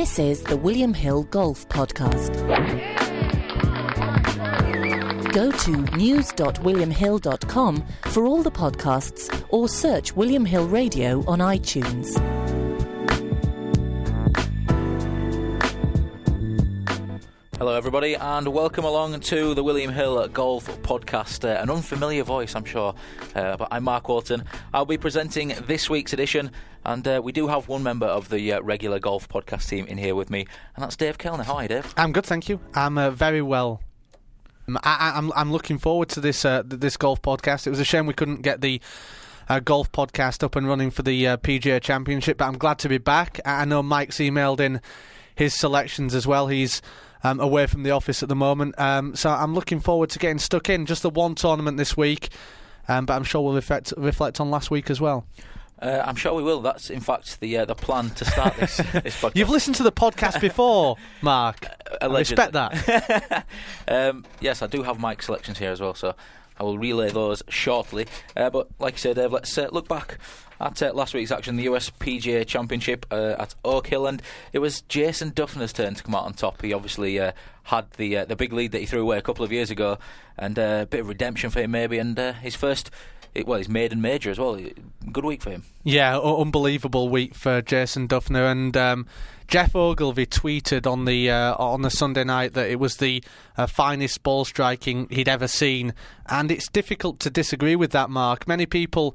This is the William Hill Golf Podcast. Go to news.williamhill.com for all the podcasts or search William Hill Radio on iTunes. Hello everybody and welcome along to the William Hill Golf Podcast. An unfamiliar voice, I'm sure, but I'm Mark Walton. I'll be presenting this week's edition, and we do have one member of the regular golf podcast team in here with me, and that's Dave Kellner. How are you, Dave? I'm good, thank you. I'm very well. I'm looking forward to this golf podcast. It was a shame we couldn't get the golf podcast up and running for the PGA Championship, but I'm glad to be back. I know Mike's emailed in his selections as well. He's away from the office at the moment, so I'm looking forward to getting stuck in. Just the one tournament this week, but I'm sure we'll reflect on last week as well. I'm sure we will. That's in fact the plan to start this podcast. You've listened to the podcast before, Mark. I respect that. Yes, I do have Mike's selections here as well, so I will relay those shortly. But like I said, Dave, let's look back at last week's action, the US PGA Championship at Oak Hill, and it was Jason Dufner's turn to come out on top. He obviously had the big lead that he threw away a couple of years ago, and a bit of redemption for him maybe, and his maiden major as well. Good week for him. Yeah, unbelievable week for Jason Dufner, and Jeff Ogilvy tweeted on the Sunday night that it was the finest ball striking he'd ever seen, and it's difficult to disagree with that, Mark. Many people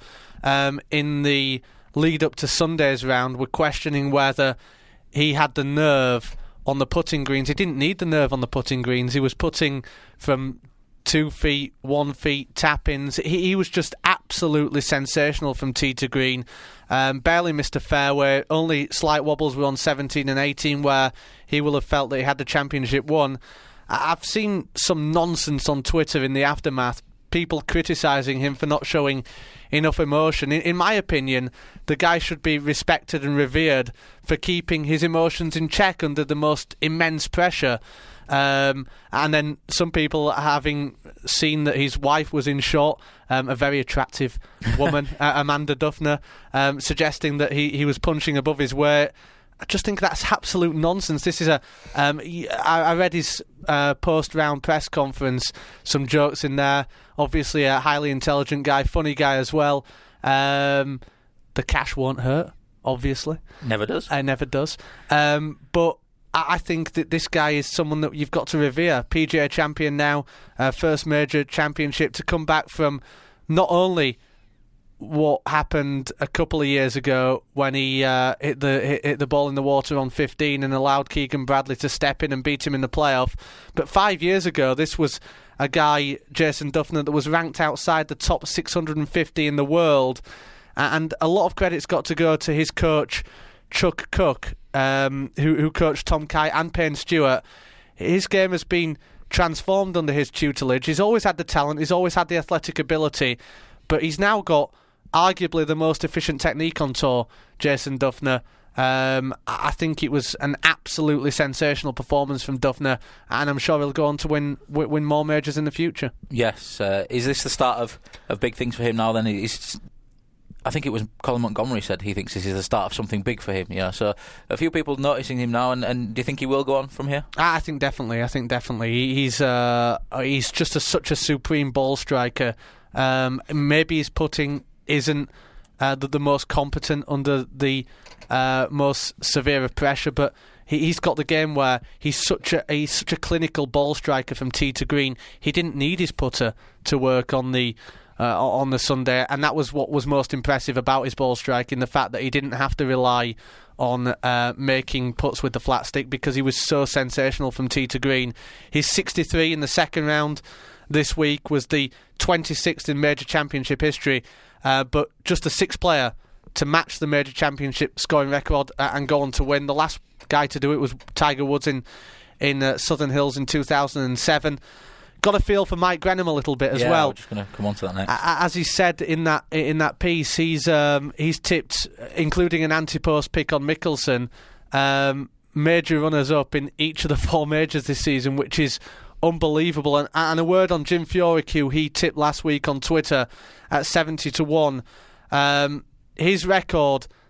in the lead up to Sunday's round were questioning whether he had the nerve on the putting greens. He didn't need the nerve on the putting greens. He was putting from 2 feet, 1 feet, tap-ins. He was just absolutely sensational from tee to green. Barely missed a fairway. Only slight wobbles were on 17 and 18 where he will have felt that he had the championship won. I've seen some nonsense on Twitter in the aftermath, people criticising him for not showing enough emotion. In my opinion, the guy should be respected and revered for keeping his emotions in check under the most immense pressure. And then some people, having seen that his wife was in shot, a very attractive woman, Amanda Dufner, suggesting that he was punching above his weight. I just think that's absolute nonsense. This is I read his post-round press conference, some jokes in there. Obviously a highly intelligent guy, funny guy as well. The cash won't hurt, obviously. Never does. Never does. But I think that this guy is someone that you've got to revere. PGA champion now, first major championship, to come back from not only what happened a couple of years ago when he hit the ball in the water on 15 and allowed Keegan Bradley to step in and beat him in the playoff, but 5 years ago this was a guy, Jason Dufner, that was ranked outside the top 650 in the world, and a lot of credit's got to go to his coach Chuck Cook, who coached Tom Kite and Payne Stewart. His game has been transformed under his tutelage. He's always had the talent, he's always had the athletic ability, but he's now got arguably the most efficient technique on tour, Jason Dufner. I think it was an absolutely sensational performance from Dufner, and I'm sure he'll go on to win more majors in the future. Yes. Is this the start of big things for him now then? I think it was Colin Montgomery said he thinks this is the start of something big for him. Yeah, so a few people noticing him now, and do you think he will go on from here? I think definitely. He's just such a supreme ball striker. Maybe his putting isn't the most competent under the most severe of pressure, but he's got the game where he's such a clinical ball striker from tee to green. He didn't need his putter to work on the Sunday, and that was what was most impressive about his ball striking, the fact that he didn't have to rely on making putts with the flat stick because he was so sensational from tee to green. His 63 in the second round this week was the 26th in major championship history, but just the sixth player to match the major championship scoring record and go on to win. The last guy to do it was Tiger Woods in Southern Hills in 2007. Got a feel for Mike Grenham a little bit as well. We're just going to come on to that next. As he said in that piece, he's tipped, including an anti-post pick on Mickelson, major runners-up in each of the four majors this season, which is unbelievable. And a word on Jim Furyk, who he tipped last week on Twitter at 70-1. His record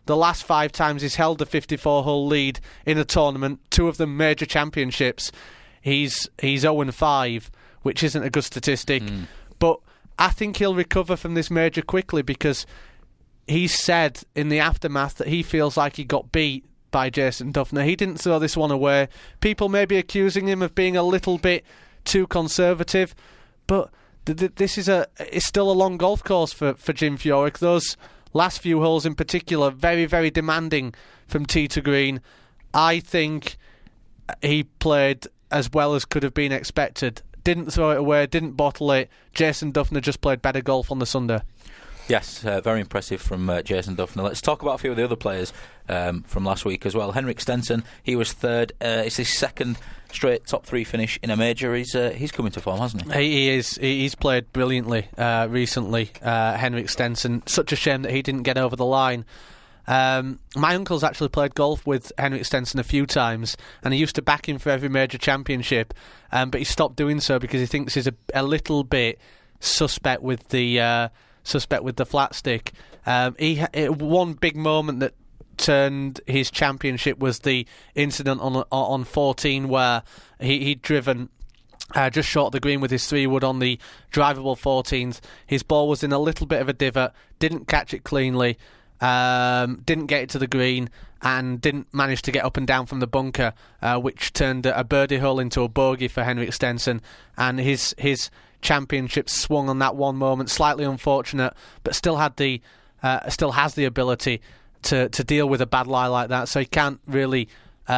the last 5 times he's held the 54-hole lead in a tournament, 2 of them major championships, he's 0-5, which isn't a good statistic. But I think he'll recover from this major quickly, because he said in the aftermath that he feels like he got beat by Jason Dufner. He didn't throw this one away. People may be accusing him of being a little bit too conservative, but this is it's still a long golf course for Jim Furyk. Those last few holes in particular, very, very demanding from tee to green. I think he played as well as could have been expected. Didn't throw it away, didn't bottle it. Jason Dufner just played better golf on the Sunday. Yes, very impressive from Jason Dufner. Let's talk about a few of the other players from last week as well. Henrik Stenson, he was third. It's his second straight top 3 finish in a major. He's coming to form, hasn't he? He is. He's played brilliantly recently, Henrik Stenson. Such a shame that he didn't get over the line. My uncle's actually played golf with Henrik Stenson a few times, and he used to back him for every major championship, but he stopped doing so because he thinks he's a little bit suspect with the flat stick. One big moment that turned his championship was the incident on 14 where he'd driven just short of the green with his 3-wood on the drivable 14th. His ball was in a little bit of a divot, didn't catch it cleanly, didn't get it to the green, and didn't manage to get up and down from the bunker, which turned a birdie hole into a bogey for Henrik Stenson, and his championship swung on that one moment. Slightly unfortunate, but still has the ability to deal with a bad lie like that. So he can't really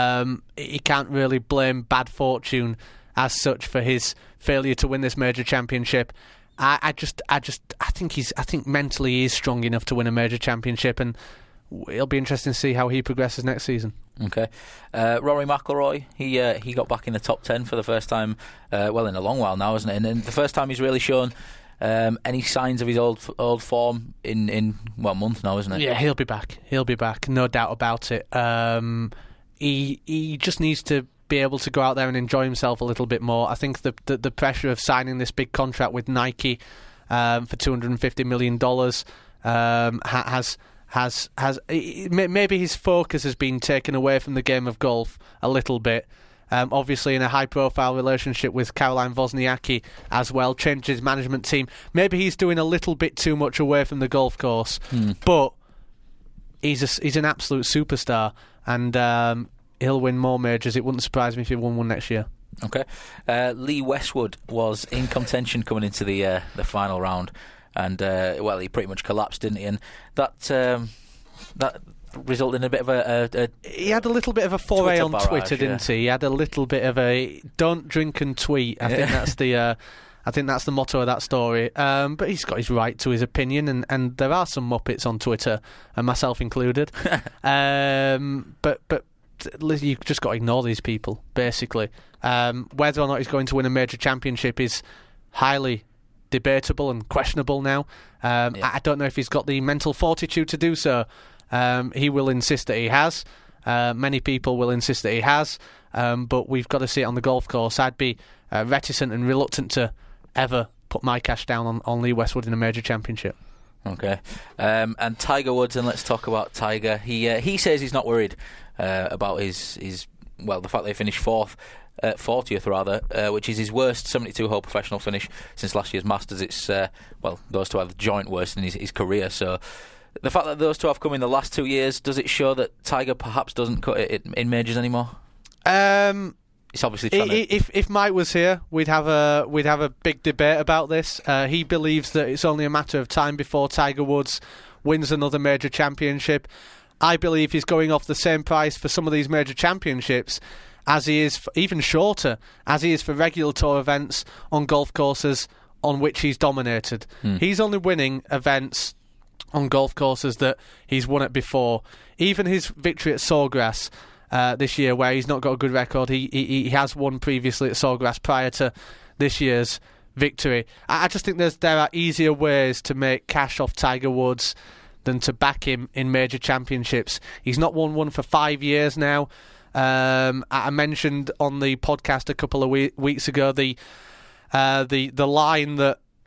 blame bad fortune as such for his failure to win this major championship. I think mentally he is strong enough to win a major championship, and it'll be interesting to see how he progresses next season. Okay. Rory McIlroy, he got back in the top 10 for the first time, in a long while now, isn't it? And the first time he's really shown any signs of his old form in a month now, isn't it? Yeah, he'll be back, no doubt about it. He just needs to be able to go out there and enjoy himself a little bit more. I think the pressure of signing this big contract with Nike for $250 million has maybe his focus has been taken away from the game of golf a little bit. Obviously in a high-profile relationship with Caroline Wozniacki as well, changed his management team. Maybe he's doing a little bit too much away from the golf course, but he's an absolute superstar, and he'll win more majors. It wouldn't surprise me if he won one next year. Okay. Lee Westwood was in contention coming into the final round, and he pretty much collapsed, didn't he? And that resulted in a bit of he had a little bit of a foray on Twitter, didn't he? He had a little bit of a don't drink and tweet. I think that's the motto of that story. But he's got his right to his opinion, and there are some muppets on Twitter, and myself included. But you've just got to ignore these people, basically. Whether or not he's going to win a major championship is highly debatable and questionable now. I don't know if he's got the mental fortitude to do so. He will insist that he has. Many people will insist that he has. But we've got to see it on the golf course. I'd be reticent and reluctant to ever put my cash down on Lee Westwood in a major championship. Okay. And Tiger Woods, and let's talk about Tiger. He says he's not worried about his the fact that he finished 40th rather, which is his worst 72-hole professional finish since last year's Masters. It's those two are the joint worst in his career. So the fact that those two have come in the last 2 years, does it show that Tiger perhaps doesn't cut it in majors anymore? It's obviously trying if Mike was here, we'd have a big debate about this. He believes that it's only a matter of time before Tiger Woods wins another major championship. I believe he's going off the same price for some of these major championships as he is, even shorter, as he is for regular tour events on golf courses on which he's dominated. He's only winning events on golf courses that he's won at before. Even his victory at Sawgrass this year, where he's not got a good record, he has won previously at Sawgrass prior to this year's victory. I just think there are easier ways to make cash off Tiger Woods than to back him in major championships. He's not won one for 5 years now. I mentioned on the podcast a couple of weeks ago the line that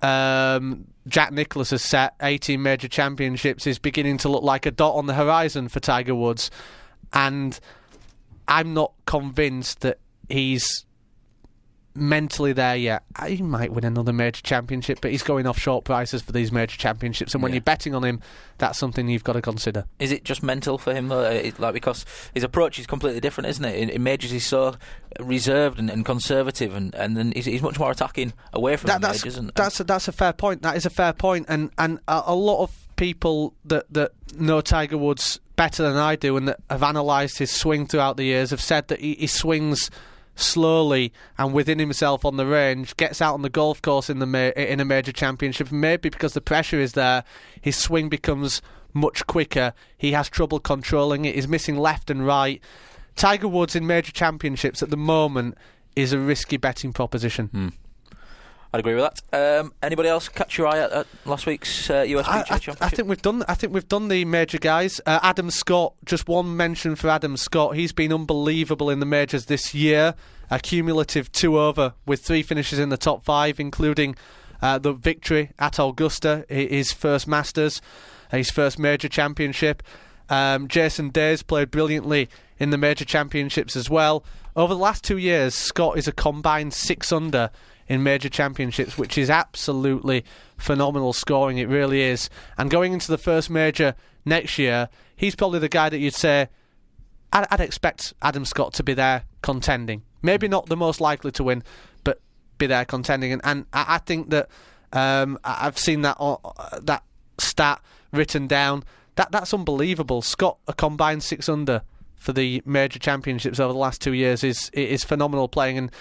Jack Nicklaus has set, 18 major championships, is beginning to look like a dot on the horizon for Tiger Woods. And I'm not convinced that he's mentally there yet. He might win another major championship, but he's going off short prices for these major championships, and when you're betting on him, that's something you've got to consider. Is it just mental for him though? Because his approach is completely different, isn't it? In majors he's so reserved and conservative, and then he's much more attacking away from the majors. That's a fair point. That is a fair point, and a lot of people that know Tiger Woods better than I do and that have analysed his swing throughout the years have said that he swings slowly and within himself on the range, gets out on the golf course in a major championship. Maybe because the pressure is there, his swing becomes much quicker. He has trouble controlling it. He's missing left and right. Tiger Woods in major championships at the moment is a risky betting proposition. I'd agree with that. Anybody else catch your eye at last week's US PGA Championship? I think we've done the major guys. Adam Scott, just one mention for Adam Scott. He's been unbelievable in the majors this year. A cumulative 2 over with 3 finishes in the top 5, including the victory at Augusta, his first Masters, his first major championship. Jason Day's played brilliantly in the major championships as well. Over the last 2 years, Scott is a combined 6 under in major championships, which is absolutely phenomenal scoring. It really is. And going into the first major next year, he's probably the guy that you'd say I'd expect Adam Scott to be there contending. Maybe not the most likely to win, but be there contending. And I think that I've seen that stat written down. That's unbelievable. Scott, a combined 6 under for the major championships over the last 2 years, is phenomenal playing, and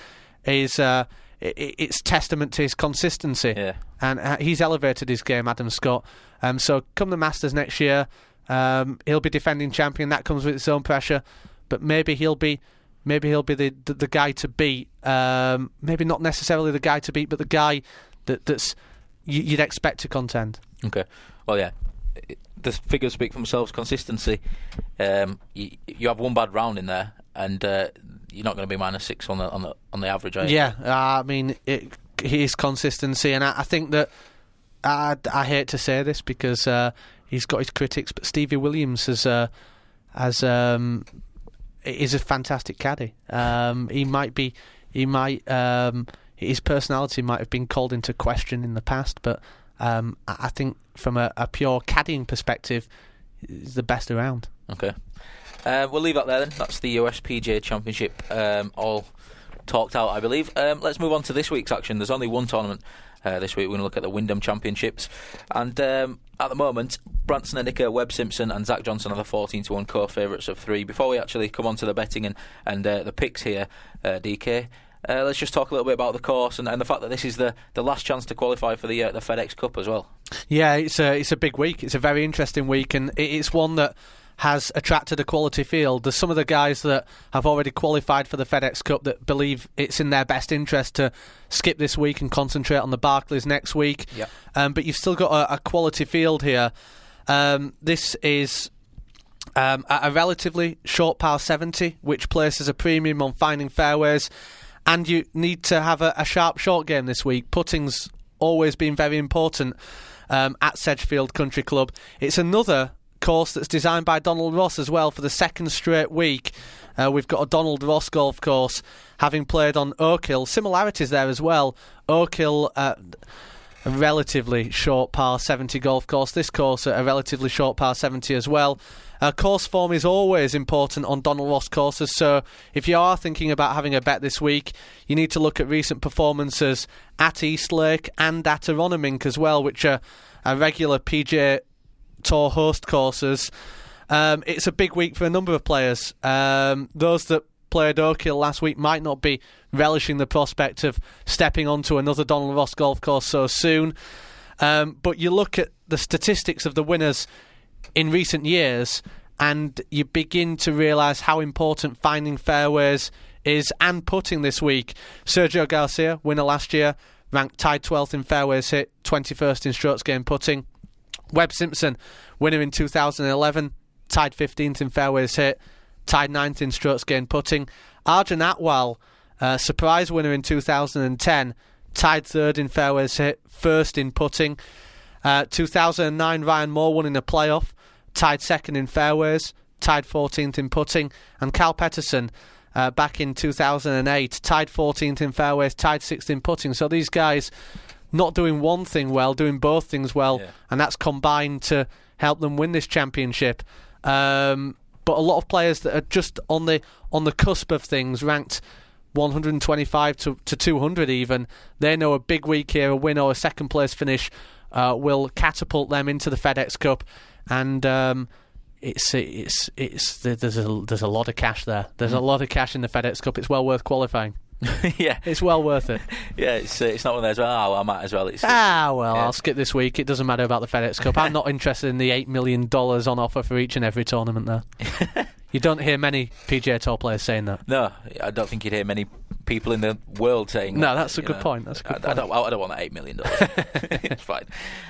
it's testament to his consistency. Yeah. And he's elevated his game, Adam Scott. So come the Masters next year, he'll be defending champion. That comes with its own pressure, but maybe he'll be the guy to beat. Maybe not necessarily the guy to beat, but the guy that's you'd expect to contend. Okay. Well, yeah. The figures speak for themselves. Consistency. You have one bad round in there, and you're not going to be -6 on the average, are you? Yeah, I mean, his consistency, and I think that I hate to say this because he's got his critics, but Stevie Williams is a fantastic caddy. His personality might have been called into question in the past, but I think from a pure caddying perspective, he's the best around. Okay. We'll leave that there then. That's the US PGA Championship all talked out, I believe. Let's move on to this week's action. There's only one tournament this week. We're going to look at the Wyndham Championships. And at the moment, Branson Eddiker, Webb Simpson and Zach Johnson are the 14-1 co-favourites of 3. Before we actually come on to the betting and the picks here, DK, let's just talk a little bit about the course and the fact that this is the last chance to qualify for the FedEx Cup as well. Yeah, it's a big week. It's a very interesting week, and it's one that has attracted a quality field. There's some of the guys that have already qualified for the FedEx Cup that believe it's in their best interest to skip this week and concentrate on the Barclays next week. Yep. But you've still got a quality field here. This is a relatively short par 70, which places a premium on finding fairways, and you need to have a sharp short game this week. Putting's always been very important at Sedgefield Country Club. It's another course that's designed by Donald Ross as well for the second straight week. We've got a Donald Ross golf course, having played on Oak Hill. Similarities there as well. Oak Hill, a relatively short par 70 golf course. This course, a relatively short par 70 as well. Course form is always important on Donald Ross courses, so if you are thinking about having a bet this week, you need to look at recent performances at Eastlake and at Aronimink as well, which are regular PGA Tour host courses. It's a big week for a number of players. Those that played Oak Hill last week might not be relishing the prospect of stepping onto another Donald Ross golf course so soon. But you look at the statistics of the winners in recent years, and you begin to realise how important finding fairways is, and putting this week. Sergio Garcia, winner last year, ranked tied 12th in fairways hit, 21st in strokes gained putting. Webb Simpson, winner in 2011, tied 15th in fairways hit, tied 9th in strokes gained putting. Arjun Atwal, surprise winner in 2010, tied third in fairways hit, first in putting. 2009, Ryan Moore won in a playoff, tied second in fairways, tied 14th in putting. And Cal Petterson, back in 2008, tied 14th in fairways, tied 6th in putting. So these guys not doing one thing well, doing both things well, and that's combined to help them win this championship. But a lot of players that are just on the cusp of things, ranked 125 to 200 even, they know a big week here, a win or a second place finish will catapult them into the FedEx Cup, and there's a lot of cash there. There's a lot of cash in the FedEx Cup. It's well worth qualifying. Yeah, it's well worth it. Yeah, it's not one of those. I might as well. I'll skip this week. It doesn't matter about the FedEx Cup. I'm not interested in the $8 million on offer for each and every tournament there. You don't hear many PGA Tour players saying that. No, I don't think you'd hear many people in the world saying that. No, that's a good point. That's a good point. I don't want that $8 million. It's fine.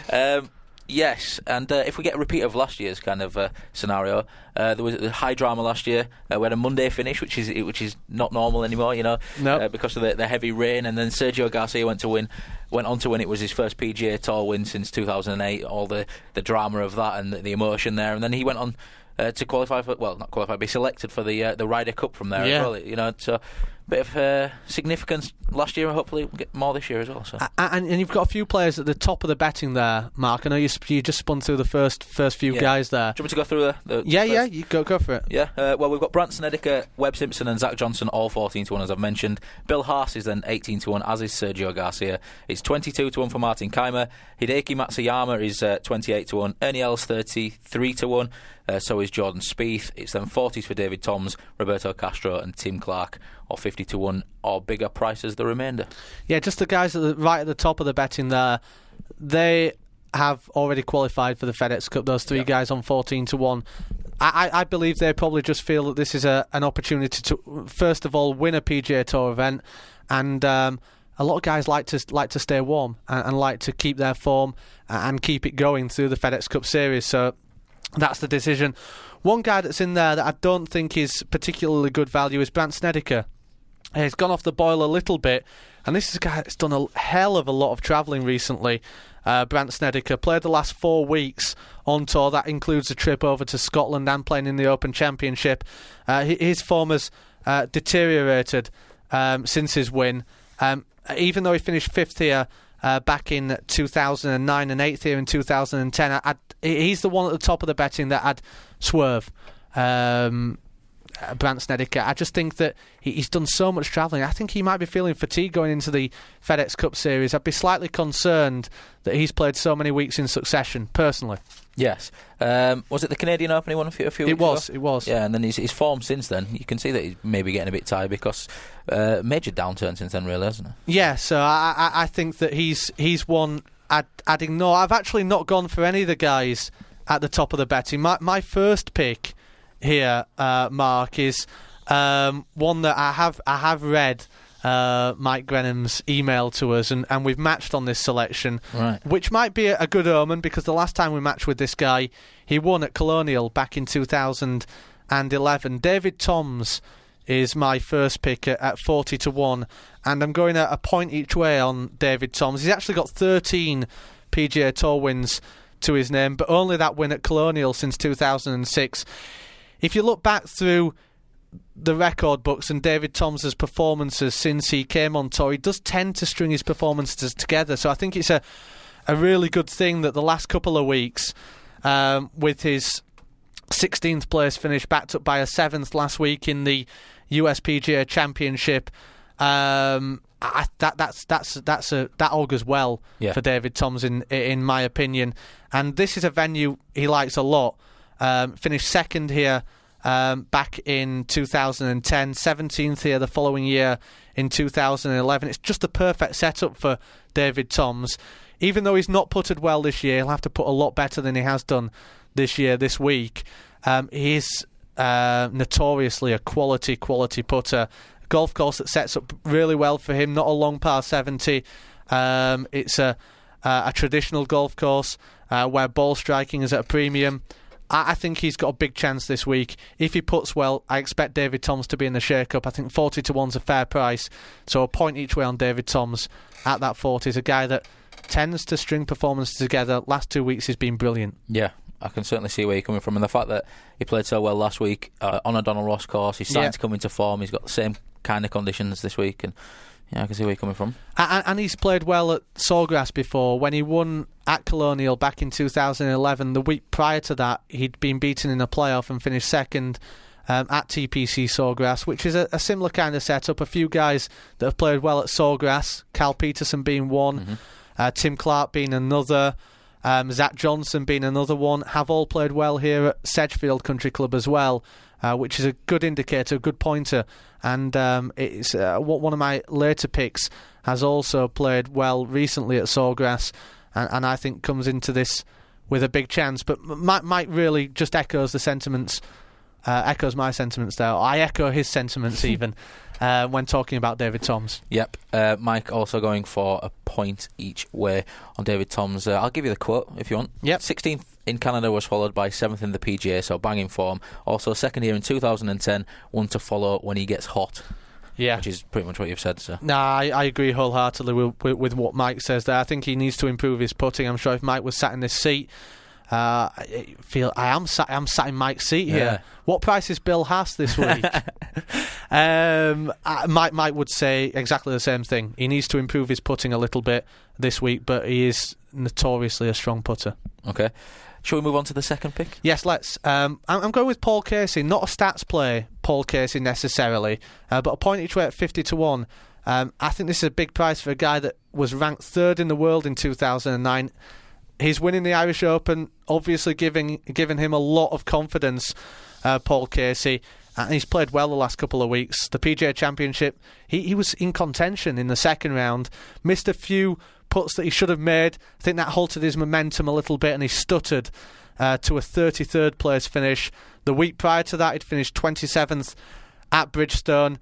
Yes, and if we get a repeat of last year's kind of scenario, there was high drama last year. We had a Monday finish, which is not normal anymore, because of the heavy rain. And then Sergio Garcia went on to win. It was his first PGA Tour win since 2008. All the drama of that and the emotion there, and then he went on to qualify for, well, not qualify, be selected for the Ryder Cup from there as well. So bit of significance last year, and hopefully we'll get more this year as well. So. And you've got a few players at the top of the betting there, Mark. I know you just spun through the first few guys there. Do you want me to go through the Yeah, you go for it. Yeah, well, we've got Brandt Snedeker, Webb Simpson and Zach Johnson all 14-1, as I've mentioned. Bill Haas is then 18-1, as is Sergio Garcia. It's 22-1 for Martin Kaymer. Hideki Matsuyama is 28-1. Ernie Els 33-1. So is Jordan Spieth. It's then 40s for David Toms, Roberto Castro and Tim Clark, or 50-1 or bigger prices the remainder. Yeah, just the guys right at the top of the betting there, they have already qualified for the FedEx Cup, those three guys on 14-1. I believe they probably just feel that this is an opportunity to, first of all, win a PGA Tour event, and a lot of guys like to stay warm and like to keep their form and keep it going through the FedEx Cup Series, so that's the decision. One guy that's in there that I don't think is particularly good value is Brandt Snedeker. He's gone off the boil a little bit, and this is a guy that's done a hell of a lot of travelling recently. Brandt Snedeker played the last 4 weeks on tour. That includes a trip over to Scotland and playing in the Open Championship. His form has deteriorated since his win. Even though he finished 5th here back in 2009 and 8th here in 2010, he's the one at the top of the betting that I'd swerve. Brandt Snedeker. I just think that he's done so much travelling. I think he might be feeling fatigue going into the FedEx Cup Series. I'd be slightly concerned that he's played so many weeks in succession, personally. Yes. Was it the Canadian Open he won a few weeks ago? It was. Yeah, and then his form since then, you can see that he's maybe getting a bit tired because major downturn since then, really, hasn't it? Yeah, so I think that he's one I'd ignore. I've actually not gone for any of the guys at the top of the betting. My first pick here, Mark, is one that I have read Mike Grenham's email to us, and we've matched on this selection, right, which might be a good omen, because the last time we matched with this guy, he won at Colonial back in 2011. David Toms is my first pick at 40-1, and I'm going at a point each way on David Toms. He's actually got 13 PGA Tour wins to his name, but only that win at Colonial since 2006. If you look back through the record books and David Toms' performances since he came on tour, he does tend to string his performances together. So I think it's a really good thing that the last couple of weeks, with his 16th place finish backed up by a 7th last week in the US PGA Championship, that augurs well for David Toms in my opinion. And this is a venue he likes a lot. Finished 2nd here back in 2010, 17th here the following year in 2011. It's just the perfect setup for David Toms. Even though he's not putted well this year, he'll have to put a lot better than he has done this week. He's notoriously a quality putter. Golf course that sets up really well for him, not a long par 70. It's a traditional golf course where ball striking is at a premium. I think he's got a big chance this week. If he puts well, I expect David Toms to be in the shake-up. I think 40 to 1's a fair price. So a point each way on David Toms at that 40. He's a guy that tends to string performances together. Last 2 weeks he's been brilliant. Yeah, I can certainly see where you're coming from. And the fact that he played so well last week on a Donald Ross course, he's starting to come into form. He's got the same kind of conditions this week. And yeah, I can see where you're coming from. And he's played well at Sawgrass before. When he won at Colonial back in 2011, the week prior to that, he'd been beaten in a playoff and finished second at TPC Sawgrass, which is a similar kind of setup. A few guys that have played well at Sawgrass, Cal Peterson being one, Tim Clark being another, Zach Johnson being another one, have all played well here at Sedgefield Country Club as well, which is a good indicator, a good pointer. And it's one of my later picks has also played well recently at Sawgrass, and I think comes into this with a big chance. But Mike really just echoes the sentiments, echoes my sentiments there. I echo his sentiments even when talking about David Toms. Yep. Mike also going for a point each way on David Toms. I'll give you the quote if you want. Yep. 16th in Canada was followed by 7th in the PGA, so banging form. Also second here in 2010, one to follow when he gets hot. Yeah. Which is pretty much what you've said, so. Nah, I agree wholeheartedly with what Mike says there. I think he needs to improve his putting. I'm sure if Mike was sat in this seat, I am sat in Mike's seat here. Yeah. What price is Bill Haas this week? Mike would say exactly the same thing. He needs to improve his putting a little bit this week, but he is notoriously a strong putter. Okay. Shall we move on to the second pick? Yes, let's. I'm going with Paul Casey. Not a stats play, Paul Casey necessarily, but a point each way at 50 to 1. I think this is a big price for a guy that was ranked third in the world in 2009. He's winning the Irish Open, obviously giving him a lot of confidence, Paul Casey, and he's played well the last couple of weeks. The PGA Championship, he was in contention in the second round, missed a few putts that he should have made. I think that halted his momentum a little bit, and he stuttered to a 33rd place finish. The week prior to that, he'd finished 27th at Bridgestone,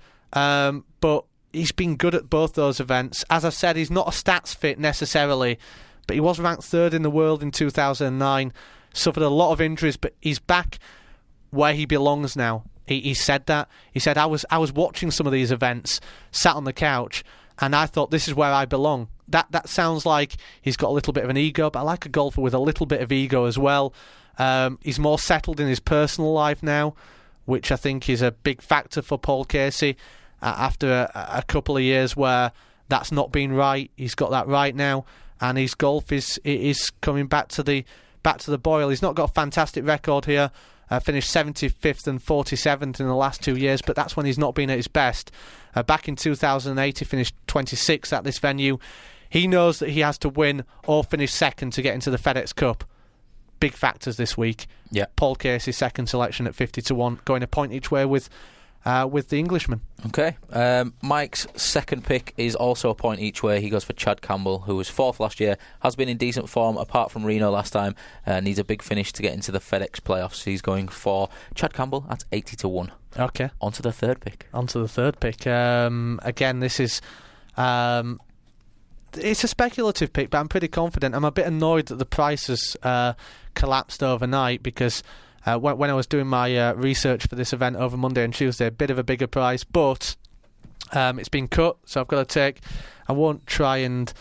but he's been good at both those events. As I said, he's not a stats fit necessarily, but he was ranked third in the world in 2009, suffered a lot of injuries, but he's back where he belongs now. He said that. He said, I was watching some of these events, sat on the couch, and I thought, this is where I belong. That sounds like he's got a little bit of an ego, but I like a golfer with a little bit of ego as well. He's more settled in his personal life now, which I think is a big factor for Paul Casey. After a couple of years where that's not been right, he's got that right now, and his golf is coming back to the boil. He's not got a fantastic record here. Finished 75th and 47th in the last 2 years, but that's when he's not been at his best. Back in 2008, he finished 26th at this venue. He knows that he has to win or finish second to get into the FedEx Cup. Big factors this week. Yeah. Paul Casey's second selection at 50 to 1, going a point each way with the Englishman. Okay. Mike's second pick is also a point each way. He goes for Chad Campbell, who was fourth last year, has been in decent form apart from Reno last time, needs a big finish to get into the FedEx playoffs. He's going for Chad Campbell at 80 to 1. Okay. On to the third pick. Again, this is... it's a speculative pick, but I'm pretty confident. I'm a bit annoyed that the price has collapsed overnight because... when I was doing my research for this event over Monday and Tuesday, a bit of a bigger price, but it's been cut, so I've got to take. I won't try and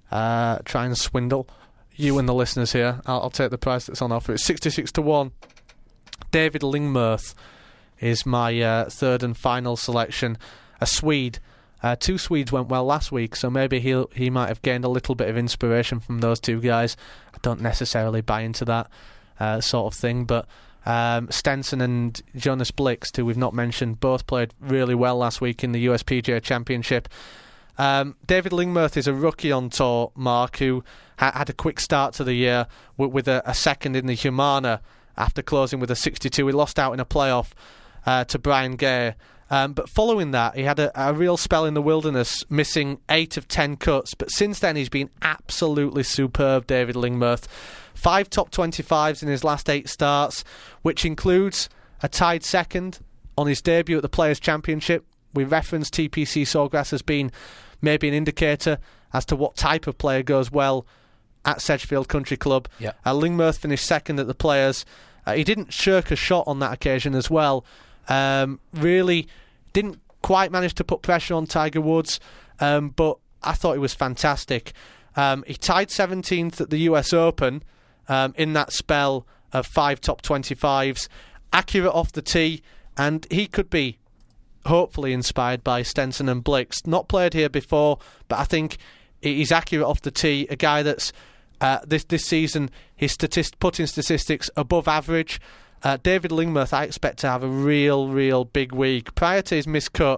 swindle you and the listeners here. I'll take the price that's on offer. It's 66 to 1. David Lingmerth is my third and final selection. A Swede. Two Swedes went well last week, so maybe he might have gained a little bit of inspiration from those two guys. I don't necessarily buy into that sort of thing, but Stenson and Jonas Blixt, who we've not mentioned, both played really well last week in the US PGA Championship. David Lingmerth is a rookie on tour, Mark, who had a quick start to the year with a second in the Humana after closing with a 62. He lost out in a playoff to Brian Gay. But following that, he had a real spell in the wilderness, missing 8 of 10 cuts. But since then, he's been absolutely superb, David Lingmerth. 5 top 25s in his last 8 starts, which includes a tied second on his debut at the Players' Championship. We referenced TPC Sawgrass as being maybe an indicator as to what type of player goes well at Sedgefield Country Club. Yep. Lingmerth finished second at the Players. He didn't shirk a shot on that occasion as well. Really didn't quite manage to put pressure on Tiger Woods, but I thought he was fantastic. He tied 17th at the US Open in that spell of 5 top 25s, accurate off the tee, and he could be hopefully inspired by Stenson and Blix. Not played here before, but I think he's accurate off the tee, a guy that's this season his putting statistics above average. David Lingmerth, I expect to have a real big week. Prior to his miscut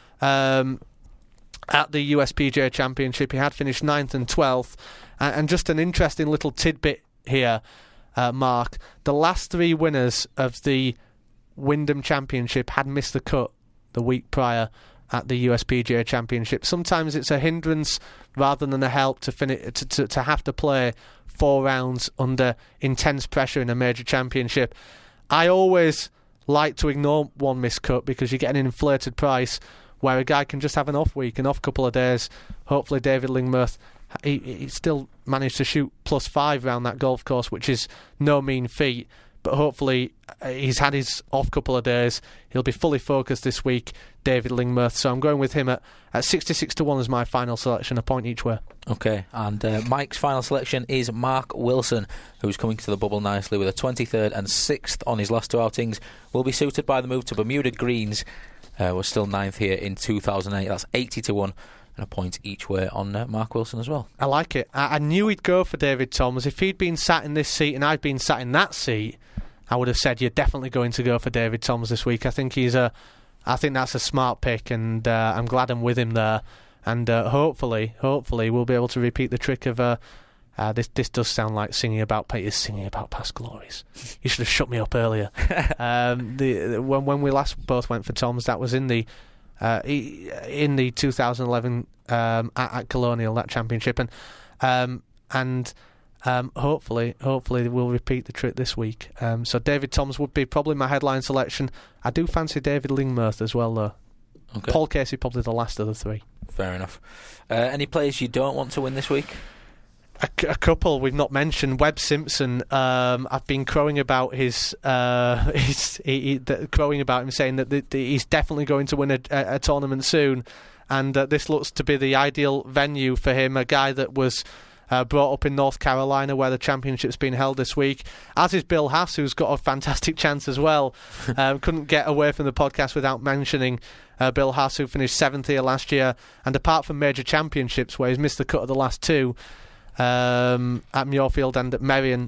at the USPGA Championship, he had finished 9th and 12th. And just an interesting little tidbit here, Mark. The last 3 winners of the Wyndham Championship had missed the cut the week prior at the USPGA Championship. Sometimes it's a hindrance rather than a help to have to play 4 rounds under intense pressure in a major championship. I always like to ignore one miscut because you get an inflated price where a guy can just have an off week, an off couple of days. Hopefully David Lingmerth, he still managed to shoot +5 around that golf course, which is no mean feat. But hopefully he's had his off couple of days. He'll be fully focused this week, David Lingmerth. So I'm going with him at 66-1 as my final selection, a point each way. Okay, and Mike's final selection is Mark Wilson, who's coming to the bubble nicely with a 23rd and 6th on his last 2 outings. Will be suited by the move to Bermuda Greens. Was still 9th here in 2008. That's 80-1. And a point each way on Mark Wilson as well. I like it. I knew he'd go for David Toms. If he'd been sat in this seat and I'd been sat in that seat, I would have said you're definitely going to go for David Toms this week. I think that's a smart pick, and I'm glad I'm with him there. And hopefully we'll be able to repeat the trick of this does sound like singing about past glories. You should have shut me up earlier. When we last both went for Toms, that was in the 2011 at Colonial, that championship, and hopefully we'll repeat the trick this week. So David Toms would be probably my headline selection. I do fancy David Lingmerth as well, though. Okay. Paul Casey probably the last of the 3. Fair enough. Any players you don't want to win this week? A couple we've not mentioned. Webb Simpson. I've been crowing about crowing about him, saying that he's definitely going to win a tournament soon, and this looks to be the ideal venue for him. A guy that was brought up in North Carolina, where the championship's been held this week, as is Bill Haas, who's got a fantastic chance as well. Couldn't get away from the podcast without mentioning Bill Haas, who finished 7th here last year, and apart from major championships where he's missed the cut of the last 2, at Muirfield and at Merion,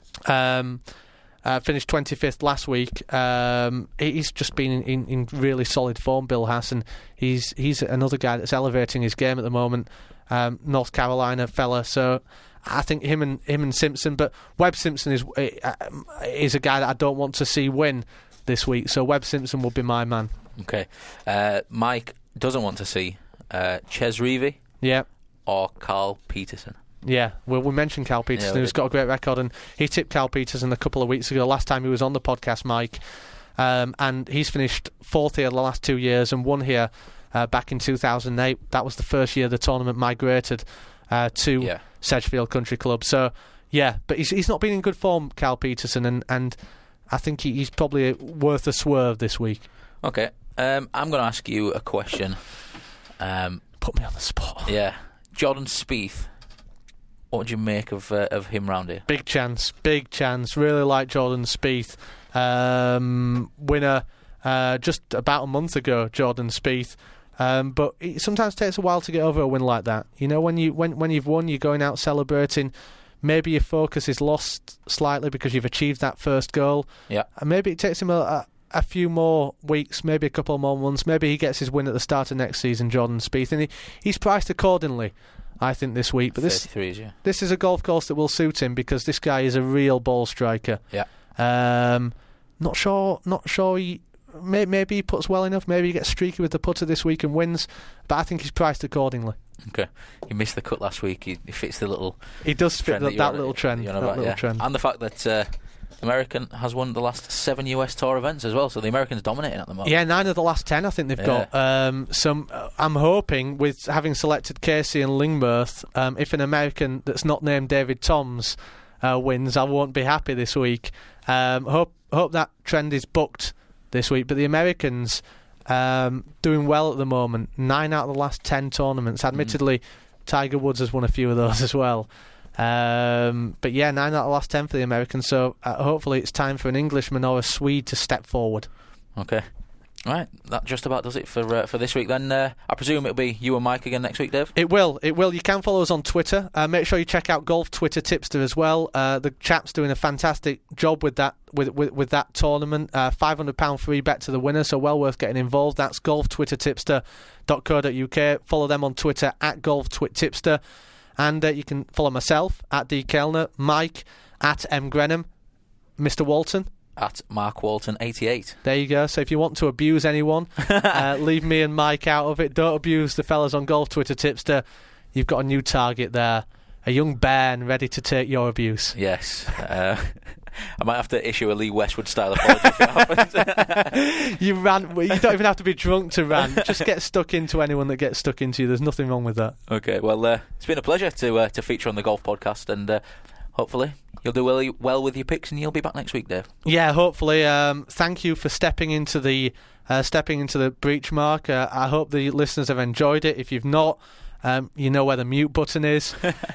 finished 25th last week. He's just been in really solid form, Bill Haas, and he's another guy that's elevating his game at the moment. North Carolina fella, so I think him and Simpson. But Webb Simpson is a guy that I don't want to see win this week, so Webb Simpson will be my man. Okay. Mike doesn't want to see Ches Reavie, or Carl Peterson. Yeah, well, we mentioned Cal Peterson, who's got a great record, and he tipped Cal Peterson a couple of weeks ago, last time he was on the podcast, Mike, and he's finished 4th here the last 2 years and won here back in 2008. That was the first year the tournament migrated to Sedgefield Country Club. So, yeah, but he's not been in good form, Cal Peterson, and I think he's probably worth a swerve this week. Okay, I'm going to ask you a question. Put me on the spot. Yeah, Jordan Spieth. What do you make of him round here? Big chance. Really like Jordan Spieth. Winner just about a month ago, Jordan Spieth. But it sometimes takes a while to get over a win like that. You know, when you've won, you're going out celebrating. Maybe your focus is lost slightly because you've achieved that first goal. Yeah. And maybe it takes him a few more weeks, maybe a couple more months. Maybe he gets his win at the start of next season, Jordan Spieth, and he's priced accordingly, I think, this week. But this is a golf course that will suit him because this guy is a real ball striker. Yeah. Not sure. Maybe he puts well enough. Maybe he gets streaky with the putter this week and wins. But I think he's priced accordingly. Okay. He missed the cut last week. He fits the little. He does fit that little trend. Trend. And the fact that American has won the last 7 US Tour events as well, so the Americans dominating at the moment. Yeah, 9 of the last 10 I think they've got. I'm hoping, with having selected Casey and Lingmerth, if an American that's not named David Toms wins, I won't be happy this week. Hope that trend is bucked this week. But the Americans doing well at the moment. 9 out of the last 10 tournaments. Admittedly, Tiger Woods has won a few of those as well. But yeah, 9 out of the last 10 for the Americans. So hopefully it's time for an Englishman or a Swede to step forward. Okay. Right, that just about does it for this week then. I presume it'll be you and Mike again next week, Dave? It will. You can follow us on Twitter. Make sure you check out Golf Twitter Tipster as well. The chap's doing a fantastic job with that with that tournament. £500 free bet to the winner, so well worth getting involved. That's golftwittertipster.co.uk. Follow them on Twitter at golftwittipster. And you can follow myself at D. Kellner, Mike at M. Grenham, Mr. Walton at Mark Walton 88. There you go. So if you want to abuse anyone, leave me and Mike out of it. Don't abuse the fellas on Golf Twitter Tipster. You've got a new target there. A young bairn ready to take your abuse. Yes. I might have to issue a Lee Westwood style apology if it happens. You rant. You don't even have to be drunk to rant. Just get stuck into anyone that gets stuck into you. There's nothing wrong with that. Okay. Well, it's been a pleasure to feature on the Golf Podcast, and hopefully you'll do well with your picks, and you'll be back next week, Dave. Yeah, hopefully. Thank you for stepping into the breach, Mark. I hope the listeners have enjoyed it. If you've not, you know where the mute button is.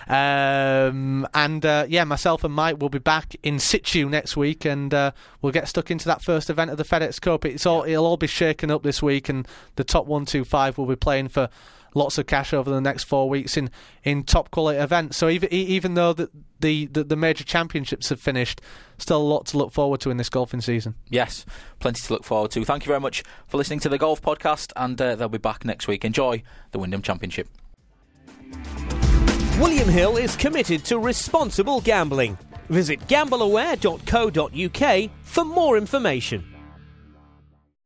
Myself and Mike will be back in situ next week, and we'll get stuck into that first event of the FedEx Cup. It'll all be shaken up this week, and the top 1, 2, 5 will be playing for lots of cash over the next 4 weeks in top quality events. So even though the major championships have finished, still a lot to look forward to in this golfing season. Yes, plenty to look forward to. Thank you very much for listening to the Golf Podcast, and they'll be back next week. Enjoy the Wyndham Championship. William Hill is committed to responsible gambling. Visit gambleaware.co.uk for more information.